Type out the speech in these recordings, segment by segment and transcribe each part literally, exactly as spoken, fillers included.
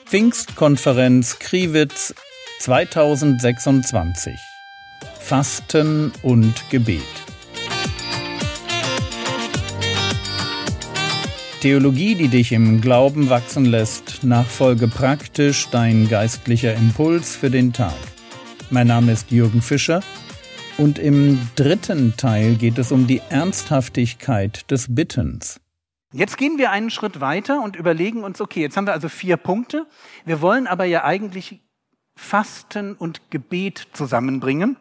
Pfingstkonferenz Kriwitz zweitausendsechsundzwanzig. Fasten und Gebet. Theologie, die dich im Glauben wachsen lässt, nachfolge praktisch dein geistlicher Impuls für den Tag. Mein Name ist Jürgen Fischer und im dritten Teil geht es um die Ernsthaftigkeit des Bittens. Jetzt gehen wir einen Schritt weiter und überlegen uns, okay, jetzt haben wir also vier Punkte. Wir wollen aber ja eigentlich Fasten und Gebet zusammenbringen.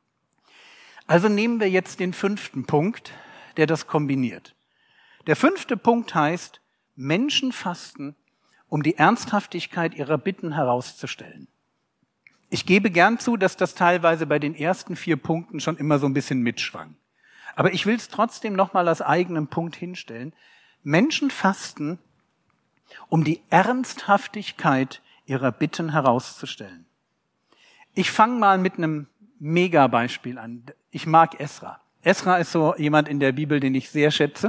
Also nehmen wir jetzt den fünften Punkt, der das kombiniert. Der fünfte Punkt heißt, Menschen fasten, um die Ernsthaftigkeit ihrer Bitten herauszustellen. Ich gebe gern zu, dass das teilweise bei den ersten vier Punkten schon immer so ein bisschen mitschwang. Aber ich will es trotzdem nochmal als eigenen Punkt hinstellen. Menschen fasten, um die Ernsthaftigkeit ihrer Bitten herauszustellen. Ich fange mal mit einem Mega-Beispiel an. Ich mag Esra. Esra ist so jemand in der Bibel, den ich sehr schätze.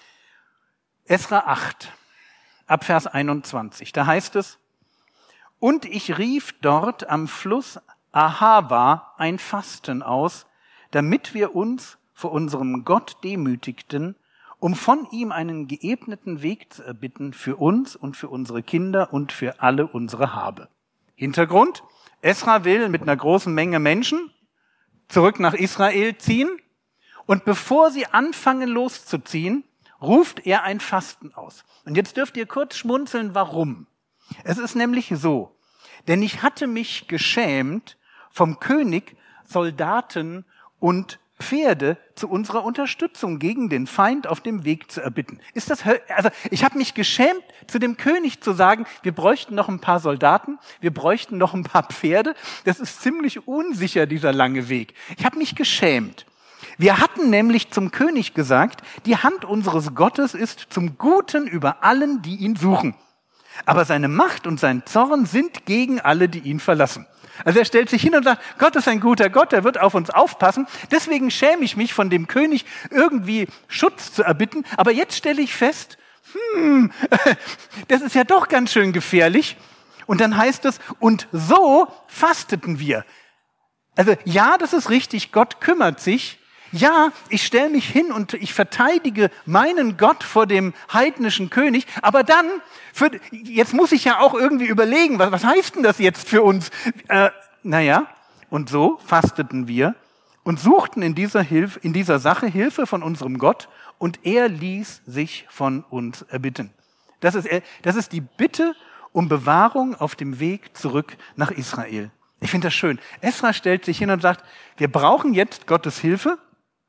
Esra acht, ab Vers einundzwanzig, da heißt es, und ich rief dort am Fluss Ahava ein Fasten aus, damit wir uns vor unserem Gott demütigten, um von ihm einen geebneten Weg zu erbitten für uns und für unsere Kinder und für alle unsere Habe. Hintergrund, Esra will mit einer großen Menge Menschen zurück nach Israel ziehen und bevor sie anfangen loszuziehen, ruft er ein Fasten aus. Und jetzt dürft ihr kurz schmunzeln, warum. Es ist nämlich so, denn ich hatte mich geschämt, vom König Soldaten und Pferde zu unserer Unterstützung gegen den Feind auf dem Weg zu erbitten. Ist das, also ich habe mich geschämt, zu dem König zu sagen, wir bräuchten noch ein paar Soldaten, wir bräuchten noch ein paar Pferde. Das ist ziemlich unsicher, dieser lange Weg. Ich habe mich geschämt. Wir hatten nämlich zum König gesagt, die Hand unseres Gottes ist zum Guten über allen, die ihn suchen. Aber seine Macht und sein Zorn sind gegen alle, die ihn verlassen. Also er stellt sich hin und sagt, Gott ist ein guter Gott, er wird auf uns aufpassen. Deswegen schäme ich mich, von dem König irgendwie Schutz zu erbitten. Aber jetzt stelle ich fest, hm, das ist ja doch ganz schön gefährlich. Und dann heißt es, und so fasteten wir. Also ja, das ist richtig, Gott kümmert sich. Ja, ich stelle mich hin und ich verteidige meinen Gott vor dem heidnischen König, aber dann, für, jetzt muss ich ja auch irgendwie überlegen, was, was heißt denn das jetzt für uns? Äh, naja, und so fasteten wir und suchten in dieser, Hilfe, in dieser Sache Hilfe von unserem Gott und er ließ sich von uns erbitten. Das ist, das ist die Bitte um Bewahrung auf dem Weg zurück nach Israel. Ich finde das schön. Esra stellt sich hin und sagt, wir brauchen jetzt Gottes Hilfe.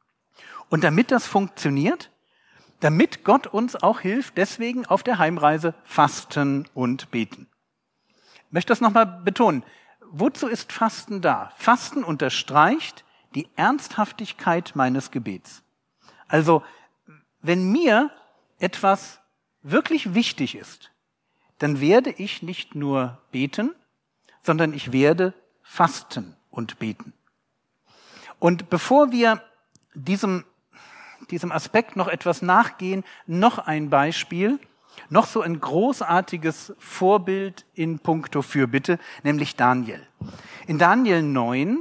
Und damit das funktioniert, damit Gott uns auch hilft, deswegen auf der Heimreise fasten und beten. Ich möchte das nochmal betonen. Wozu ist Fasten da? Fasten unterstreicht die Ernsthaftigkeit meines Gebets. Also, wenn mir etwas wirklich wichtig ist, dann werde ich nicht nur beten, sondern ich werde fasten und beten. Und bevor wir diesem diesem Aspekt noch etwas nachgehen, noch ein Beispiel, noch so ein großartiges Vorbild in puncto Fürbitte, nämlich Daniel. In Daniel neun,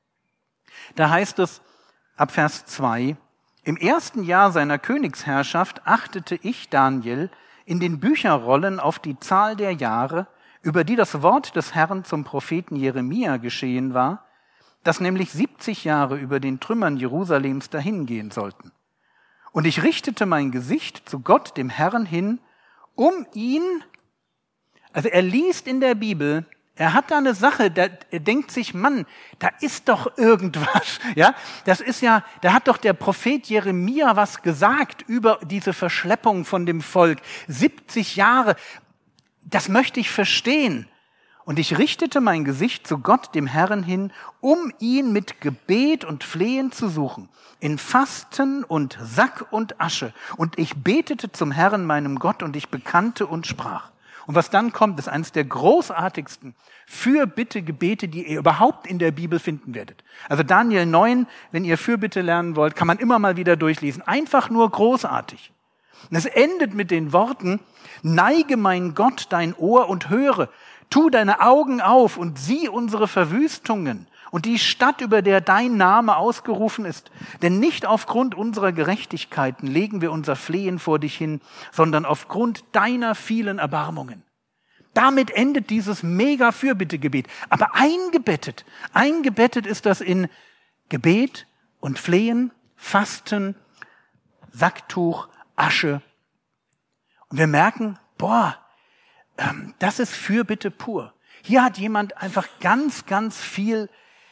da heißt es ab Vers zwei, im ersten Jahr seiner Königsherrschaft achtete ich, Daniel, in den Bücherrollen auf die Zahl der Jahre, über die das Wort des Herrn zum Propheten Jeremia geschehen war, dass nämlich siebzig Jahre über den Trümmern Jerusalems dahingehen sollten. Und ich richtete mein Gesicht zu Gott, dem Herrn, hin, um ihn, also er liest in der Bibel, er hat da eine Sache, da, er denkt sich, Mann, da ist doch irgendwas, ja, das ist ja, da hat doch der Prophet Jeremia was gesagt über diese Verschleppung von dem Volk, siebzig Jahre, das möchte ich verstehen. Und ich richtete mein Gesicht zu Gott, dem Herrn, hin, um ihn mit Gebet und Flehen zu suchen, in Fasten und Sack und Asche. Und ich betete zum Herrn, meinem Gott, und ich bekannte und sprach. Und was dann kommt, ist eines der großartigsten Fürbitte-Gebete, die ihr überhaupt in der Bibel finden werdet. Also Daniel neun, wenn ihr Fürbitte lernen wollt, kann man immer mal wieder durchlesen. Einfach nur großartig. Und es endet mit den Worten, neige mein Gott dein Ohr und höre, tu deine Augen auf und sieh unsere Verwüstungen und die Stadt, über der dein Name ausgerufen ist. Denn nicht aufgrund unserer Gerechtigkeiten legen wir unser Flehen vor dich hin, sondern aufgrund deiner vielen Erbarmungen. Damit endet dieses mega Fürbittegebet. Aber eingebettet, eingebettet ist das in Gebet und Flehen, Fasten, Sacktuch, Asche. Und wir merken, boah, ähm, das ist Fürbitte pur. Hier hat jemand einfach ganz, ganz viel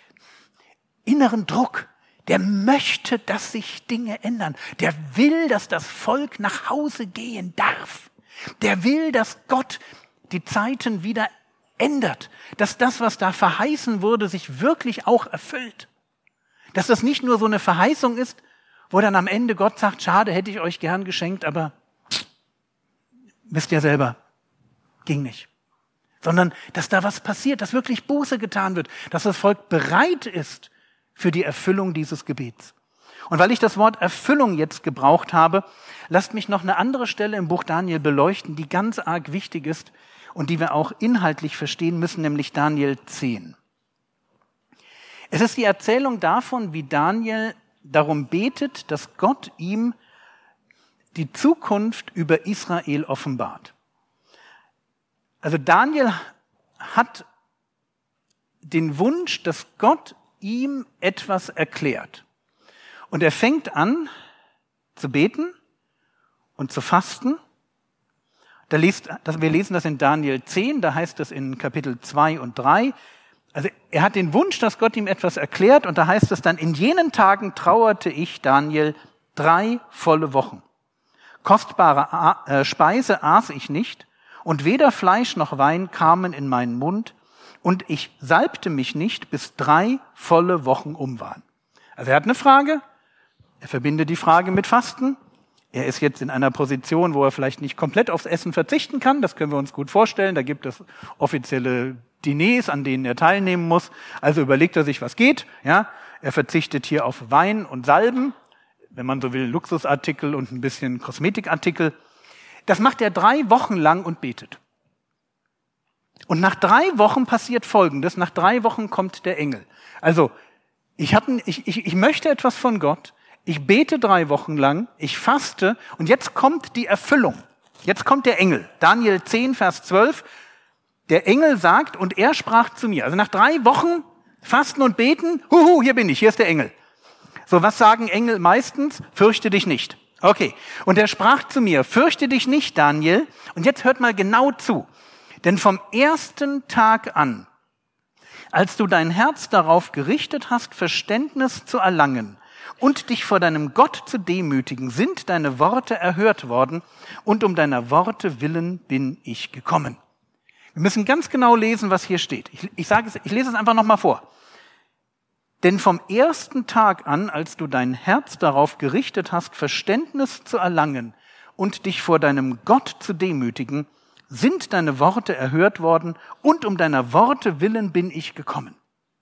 inneren Druck. Der möchte, dass sich Dinge ändern. Der will, dass das Volk nach Hause gehen darf. Der will, dass Gott die Zeiten wieder ändert. Dass das, was da verheißen wurde, sich wirklich auch erfüllt. Dass das nicht nur so eine Verheißung ist, wo dann am Ende Gott sagt, schade, hätte ich euch gern geschenkt, aber wisst ihr selber, ging nicht. Sondern, dass da was passiert, dass wirklich Buße getan wird, dass das Volk bereit ist für die Erfüllung dieses Gebets. Und weil ich das Wort Erfüllung jetzt gebraucht habe, lasst mich noch eine andere Stelle im Buch Daniel beleuchten, die ganz arg wichtig ist und die wir auch inhaltlich verstehen müssen, nämlich Daniel zehn. Es ist die Erzählung davon, wie Daniel darum betet, dass Gott ihm die Zukunft über Israel offenbart. Also Daniel hat den Wunsch, dass Gott ihm etwas erklärt. Und er fängt an zu beten und zu fasten. Da liest, wir lesen das in Daniel zehn, da heißt es in Kapitel zwei und drei. Also er hat den Wunsch, dass Gott ihm etwas erklärt, und da heißt es dann, in jenen Tagen trauerte ich, Daniel, drei volle Wochen. Kostbare Speise aß ich nicht, und weder Fleisch noch Wein kamen in meinen Mund, und ich salbte mich nicht, bis drei volle Wochen um waren. Also er hat eine Frage, er verbindet die Frage mit Fasten. Er ist jetzt in einer Position, wo er vielleicht nicht komplett aufs Essen verzichten kann, das können wir uns gut vorstellen. Da gibt es offizielle Diners, an denen er teilnehmen muss. Also überlegt er sich, was geht. Ja, er verzichtet hier auf Wein und Salben, wenn man so will, Luxusartikel und ein bisschen Kosmetikartikel. Das macht er drei Wochen lang und betet. Und nach drei Wochen passiert Folgendes. Nach drei Wochen kommt der Engel. Also, ich, hab, ich, ich, ich möchte etwas von Gott. Ich bete drei Wochen lang. Ich faste. Und jetzt kommt die Erfüllung. Jetzt kommt der Engel. Daniel zehn, Vers zwölf. Der Engel sagt, und er sprach zu mir. Also nach drei Wochen Fasten und Beten. Huhu, hier bin ich. Hier ist der Engel. So, was sagen Engel meistens? Fürchte dich nicht. Okay. Und er sprach zu mir, fürchte dich nicht, Daniel. Und jetzt hört mal genau zu. Denn vom ersten Tag an, als du dein Herz darauf gerichtet hast, Verständnis zu erlangen und dich vor deinem Gott zu demütigen, sind deine Worte erhört worden, und um deiner Worte willen bin ich gekommen. Wir müssen ganz genau lesen, was hier steht. Ich, ich sage es, ich lese es einfach nochmal vor. Denn vom ersten Tag an, als du dein Herz darauf gerichtet hast, Verständnis zu erlangen und dich vor deinem Gott zu demütigen, sind deine Worte erhört worden, und um deiner Worte willen bin ich gekommen.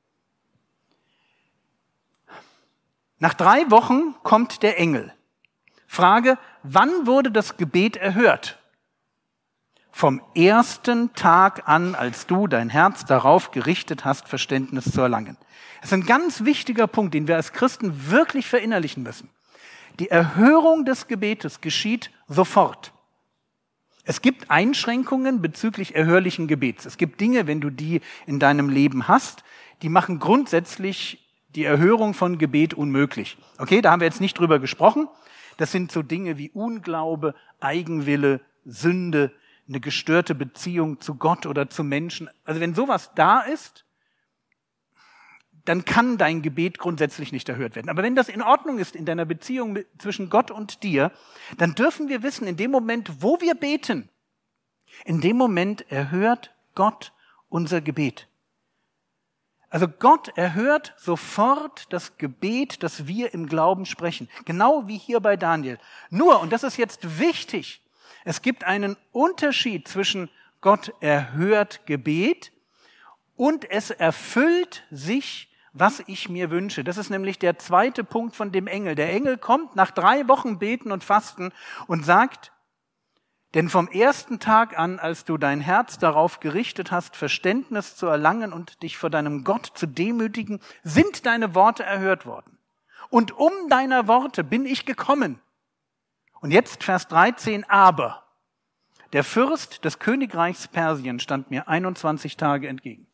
Nach drei Wochen kommt der Engel. Frage, wann wurde das Gebet erhört? Vom ersten Tag an, als du dein Herz darauf gerichtet hast, Verständnis zu erlangen. Das ist ein ganz wichtiger Punkt, den wir als Christen wirklich verinnerlichen müssen. Die Erhörung des Gebetes geschieht sofort. Es gibt Einschränkungen bezüglich erhörlichen Gebets. Es gibt Dinge, wenn du die in deinem Leben hast, die machen grundsätzlich die Erhörung von Gebet unmöglich. Okay, da haben wir jetzt nicht drüber gesprochen. Das sind so Dinge wie Unglaube, Eigenwille, Sünde, eine gestörte Beziehung zu Gott oder zu Menschen. Also wenn sowas da ist, dann kann dein Gebet grundsätzlich nicht erhört werden. Aber wenn das in Ordnung ist in deiner Beziehung mit, zwischen Gott und dir, dann dürfen wir wissen, in dem Moment, wo wir beten, in dem Moment erhört Gott unser Gebet. Also Gott erhört sofort das Gebet, das wir im Glauben sprechen. Genau wie hier bei Daniel. Nur, und das ist jetzt wichtig, es gibt einen Unterschied zwischen Gott erhört Gebet und es erfüllt sich, was ich mir wünsche. Das ist nämlich der zweite Punkt von dem Engel. Der Engel kommt nach drei Wochen Beten und Fasten und sagt, denn vom ersten Tag an, als du dein Herz darauf gerichtet hast, Verständnis zu erlangen und dich vor deinem Gott zu demütigen, sind deine Worte erhört worden. Und um deiner Worte bin ich gekommen. Und jetzt Vers dreizehn, aber der Fürst des Königreichs Persien stand mir einundzwanzig Tage entgegen.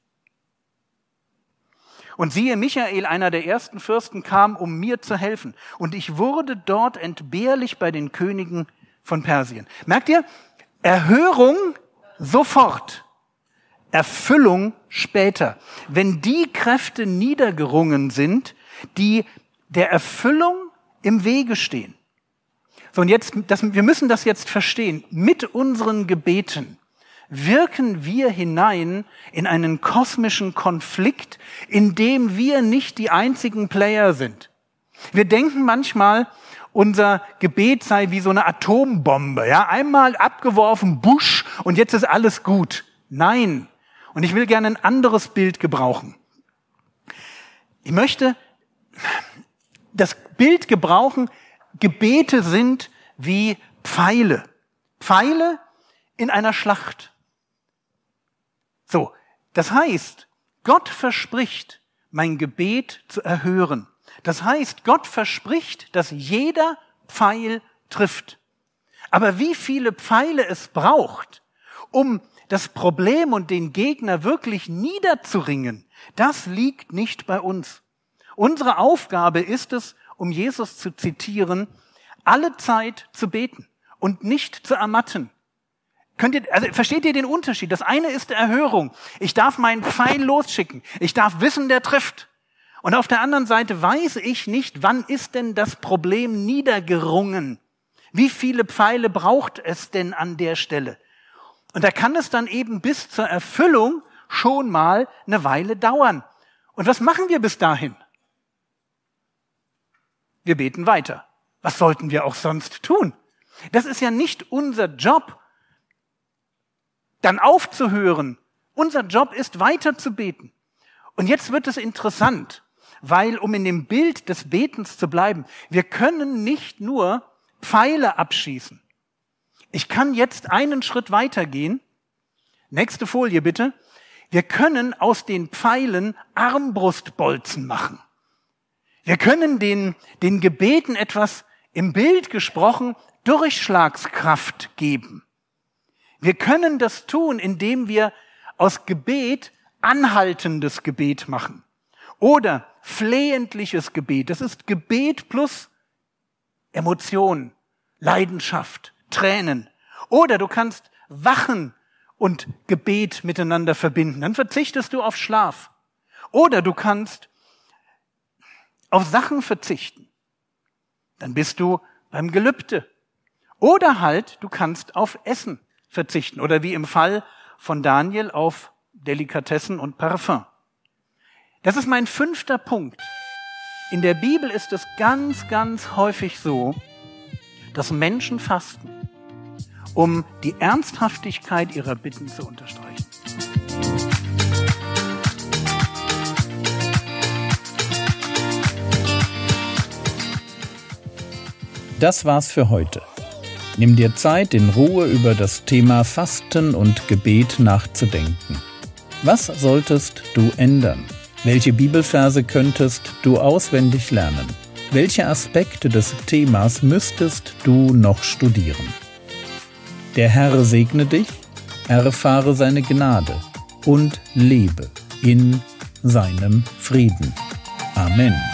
Und siehe, Michael, einer der ersten Fürsten, kam, um mir zu helfen. Und ich wurde dort entbehrlich bei den Königen von Persien. Merkt ihr? Erhörung sofort, Erfüllung später. Wenn die Kräfte niedergerungen sind, die der Erfüllung im Wege stehen. So, und jetzt, das, wir müssen das jetzt verstehen. Mit unseren Gebeten wirken wir hinein in einen kosmischen Konflikt, in dem wir nicht die einzigen Player sind. Wir denken manchmal, unser Gebet sei wie so eine Atombombe, ja, einmal abgeworfen, busch, und jetzt ist alles gut. Nein. Und ich will gerne ein anderes Bild gebrauchen. Ich möchte das Bild gebrauchen, Gebete sind wie Pfeile. Pfeile in einer Schlacht. So, das heißt, Gott verspricht, mein Gebet zu erhören. Das heißt, Gott verspricht, dass jeder Pfeil trifft. Aber wie viele Pfeile es braucht, um das Problem und den Gegner wirklich niederzuringen, das liegt nicht bei uns. Unsere Aufgabe ist es, um Jesus zu zitieren, alle Zeit zu beten und nicht zu ermatten. Könnt ihr, also versteht ihr den Unterschied? Das eine ist Erhörung. Ich darf meinen Pfeil losschicken. Ich darf wissen, der trifft. Und auf der anderen Seite weiß ich nicht, wann ist denn das Problem niedergerungen? Wie viele Pfeile braucht es denn an der Stelle? Und da kann es dann eben bis zur Erfüllung schon mal eine Weile dauern. Und was machen wir bis dahin? Wir beten weiter. Was sollten wir auch sonst tun? Das ist ja nicht unser Job, dann aufzuhören. Unser Job ist, weiter zu beten. Und jetzt wird es interessant. Weil, um in dem Bild des Betens zu bleiben, wir können nicht nur Pfeile abschießen. Ich kann jetzt einen Schritt weitergehen. Nächste Folie bitte. Wir können aus den Pfeilen Armbrustbolzen machen. Wir können den, den Gebeten etwas im Bild gesprochen Durchschlagskraft geben. Wir können das tun, indem wir aus Gebet anhaltendes Gebet machen. Oder flehentliches Gebet. Das ist Gebet plus Emotion, Leidenschaft, Tränen. Oder du kannst Wachen und Gebet miteinander verbinden. Dann verzichtest du auf Schlaf. Oder du kannst auf Sachen verzichten. Dann bist du beim Gelübde. Oder halt, du kannst auf Essen verzichten. Oder wie im Fall von Daniel auf Delikatessen und Parfum. Das ist mein fünfter Punkt. In der Bibel ist es ganz, ganz häufig so, dass Menschen fasten, um die Ernsthaftigkeit ihrer Bitten zu unterstreichen. Das war's für heute. Nimm dir Zeit, in Ruhe über das Thema Fasten und Gebet nachzudenken. Was solltest du ändern? Welche Bibelverse könntest du auswendig lernen? Welche Aspekte des Themas müsstest du noch studieren? Der Herr segne dich, erfahre seine Gnade und lebe in seinem Frieden. Amen.